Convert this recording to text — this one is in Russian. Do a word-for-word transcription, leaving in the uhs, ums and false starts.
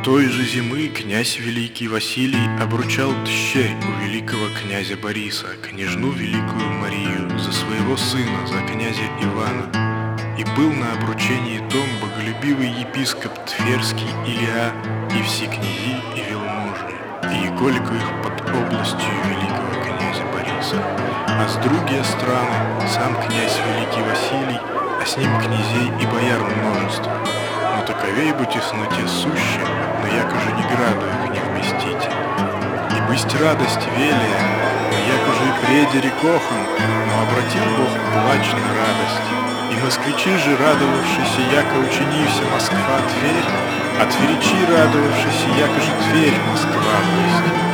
той же зимы князь великий Василий обручал дщерь у великого князя Бориса, княжну великую Марию, за своего сына, за князя Ивана. И был на обручении том боголюбивый епископ Тверский Илия, и все князи и велможи, и Еколико их под областью великого князя Бориса. А с другие страны сам князь великий Василий, а с ним князей и бояр множество. Но таковей бы тесноте суще, но якоже не граду их не вместите. И бысть радость велия, но якоже и преде рекохан, но обратил Бог плач на радость. И москвичи же, радовавшиеся, яко учинився Москва Тверь, а тверичи, радовавшиеся, якоже Тверь Москва бысть.